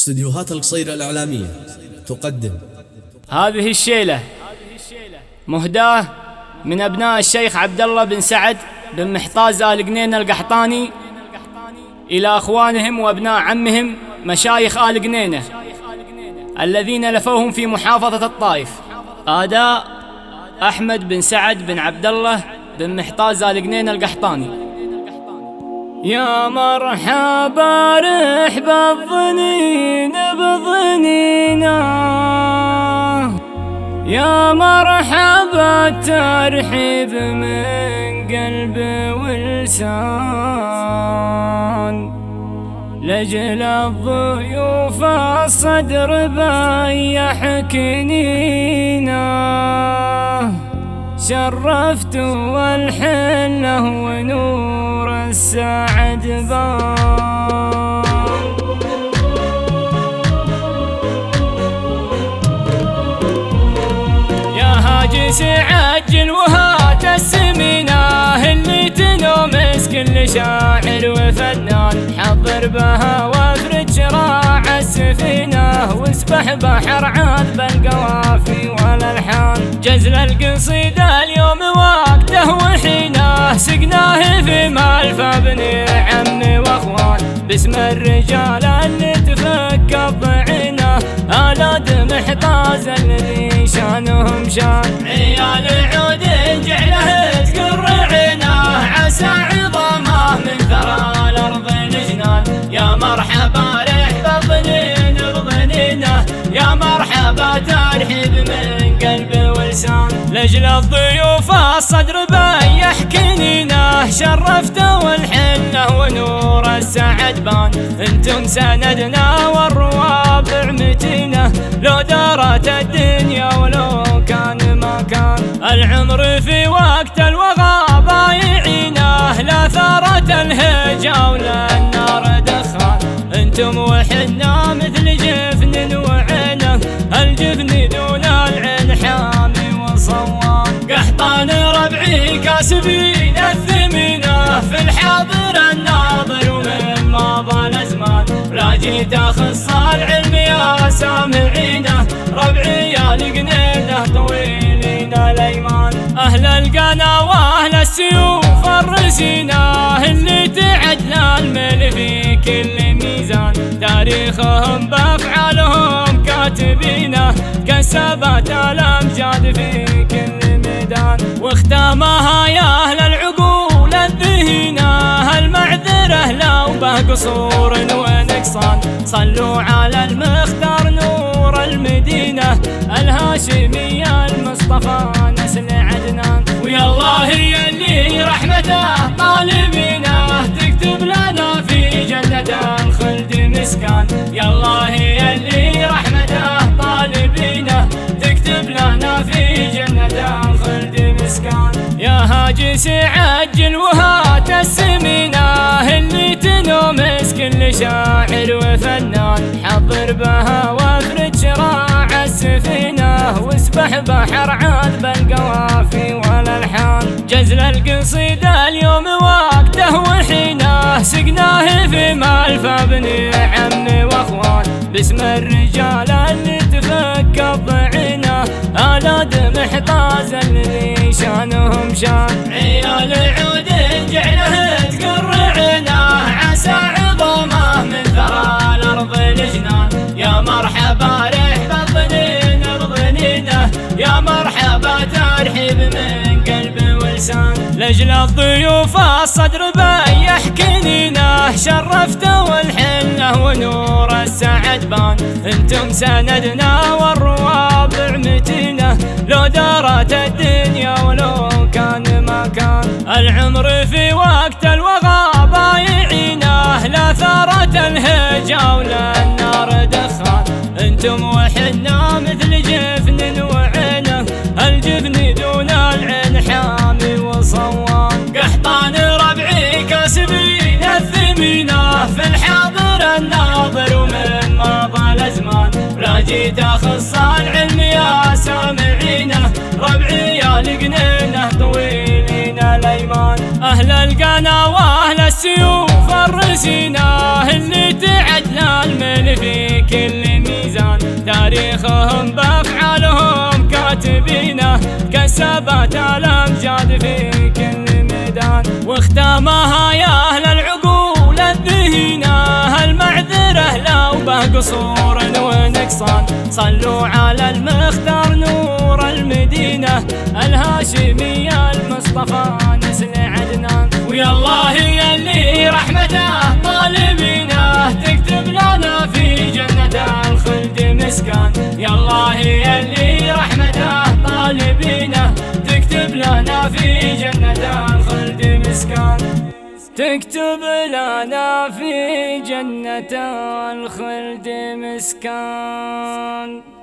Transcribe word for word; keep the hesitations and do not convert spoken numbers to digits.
استديوهات القصيرة الإعلامية تقدم هذه الشيلة مهداة من أبناء الشيخ عبد الله بن سعد بن محطاز آل قنينة القحطاني إلى أخوانهم وأبناء عمهم مشايخ آل قنينة الذين لفوهم في محافظة الطائف. أداء أحمد بن سعد بن عبد الله بن محطاز آل قنينة القحطاني. يا مرحبا رحب الظنين بظنينا، يا مرحبا الترحيب من قلب ولسان، لجل الضيوف الصدر بايح كنينا، شرفت والحله ونور السعد بان. يا هاجس عجل وهات السمينة اللي تنومس كل شاعر وفنان، حضر بها وافرد شراع السفينة واسبح بحر عذب القوافي والالحان. جزل القصيدة اليوم وقته وحينه، سقناه في مال فابني عمي واخوان، باسم الرجال اللي تفك الضعينه، آلاد محطاز الذي شانهم شان. عيال عود جعله تقر عينه، عسى عظامه من ثرى الارض الجنان. يا مرحبا رحب الظنين بظنينه، يا مرحبا ترحيب من قلب ولسان، لجل الضيوف الصدر بايح كنينه، شرفت والحنه ونور السعد بان. انتم سندنا والروابع متينه، لو دارت الدنيا ولو كان ما كان. العمر في وقت الوغى بايعينه، لا ثارت الهجا ولا النار دخان. انتم وحنا مثل جفن وعينه، الجفن دون العين حامي وصوان. قحطان ربعي كاسبين الثمينه، في الحاضر الناظر ومن ماضى الازمان. لا جيت اخص العلم يا سامعينه، ربعي يا لقنينه طويلين الايمان. اهل القنا واهل السيوف الرسينه، اللي تعدل الميل في كل ميزان. تاريخهم بافعالهم كاتبينه، كسبت الامجاد في كل ميدان. واختامها يا اهل العقول الذهينه، المعذره لو به قصور ونقصان. صلوا على المختار نور المدينه، الهاشمي المصطفى نسل عدنان. ويا الله يلي رحمته طالبينه، تكتب لنا في جنة الخلد مسكان. يا الله يلي رحمته طالبينه، تكتب لنا في جنة الخلد مسكان. يا هاجس عجل وهات السمينة اللي تنومس كل شاعر وفنان، حضر بها وافرد شراع السفينة واسبح بحر عذب القوافي والالحان. جزل القصيدة اليوم وقته وحينه، سقناه في مال فابني عمي واخوان، باسم الرجال اللي تفك الضعينه، آلاد محطاز الذي شانهم شان. عيال عود جعله تقر عينه، عسى عظامه من ثرى الارض الجنان. يا مرحبا رحب الظنين بظنينه، يا مرحبا ترحيب من قلب ولسان، لجل الضيوف الصدر بايح كنينه، شرفت والحله ونور السعد بان. انتم سندنا والروابع متينه، لو دارت الدنيا ولو كان ما كان. العمر في وقت الوغى بايعينه، لا ثارت الهجا ولا النار دخان. انتم وحنا مثل جفن وعينه، الجفن دون العين حامي وصوان. قحطان ربعي كاسبين الثمينه، في الحاضر الناظر ومن ماضى الازمان. لا جيت اخص العلم يا سامعينه، ربعي يا لقنينه طويلين الايمان. اهل القنا واهل السيوف الرسينه، اللي تعدل المل في كل ميزان، تاريخهم بأفعالهم كاتبينه، كسبت الأمجاد في كل ميدان. واختامها يا أهل العقول الذهينة المعذرة لو به قصور ونقصان، صلوا على المختار نور المدينة الهاشمي المصطفى نسل عدنان. ويا الله يا اللي رحمته طالبينه تكتب لنا في جنة الخلد مسكان، يا الله يا اللي رحمته طالبينه تكتب لنا في جنة الخلد مسكان، تكتب لنا في جنة الخلد مسكان.